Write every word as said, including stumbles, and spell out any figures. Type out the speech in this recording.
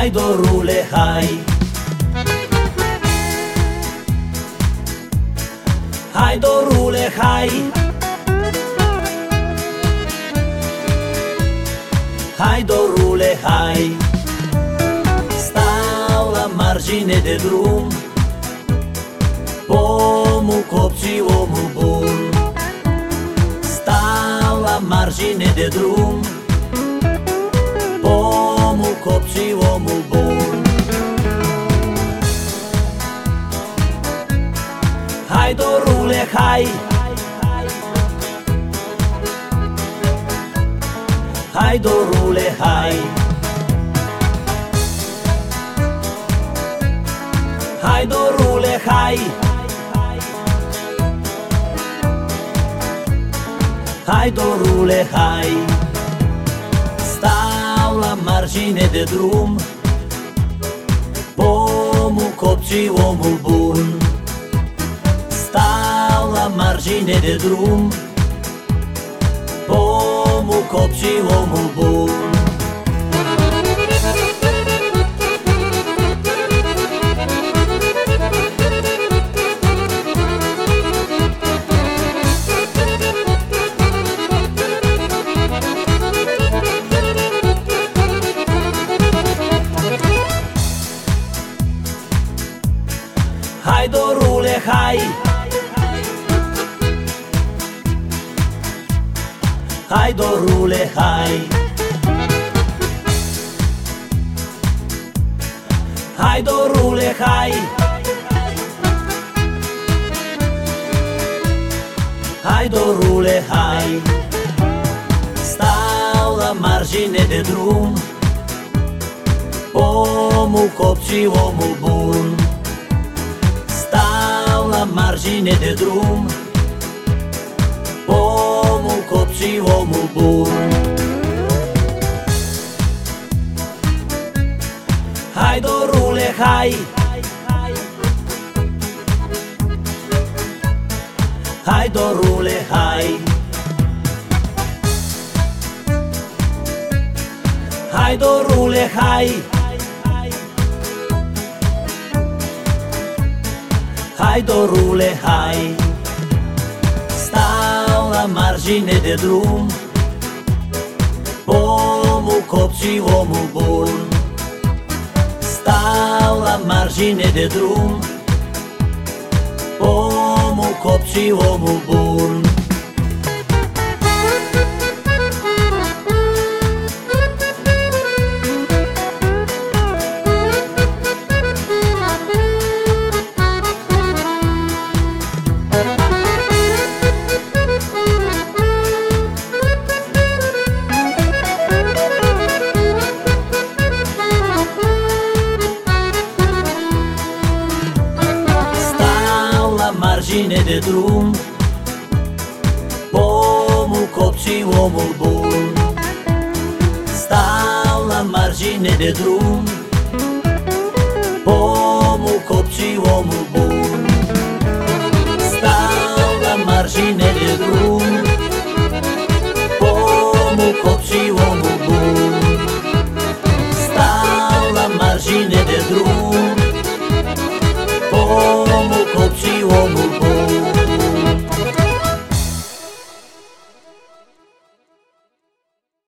Hai dorule, hai! Hai dorule, hai! Hai dorule, hai! Stau la margine de drum, omul copt și omul bun. Stau la margine de drum, omul copt și omul bun. Hai dorule, hai! Hai dorule, hai! Hai dorule, hai! Hai dorule, hai! Stau la margine de drum, omul copt și omul bun. Stau la margine de drum, omul copt și omul bun. Hai dorule, hai! Hai dorule, hai! Hai dorule, hai! Hai dorule, hai! Stau la margine de drum, omul copt și omul bun. Stau la margine de drum, omul copt și omul bun. Hai dorule, hai! Hai dorule, hai! Hai dorule, hai! Hai dorule, hai! Stau la margine de drum, omul copt și omul bun. Stau la margine de drum, omul copt și omul bun. Margine de drum, omul copt și omul bun. Stau la margine de drum, omul copt și omul bun.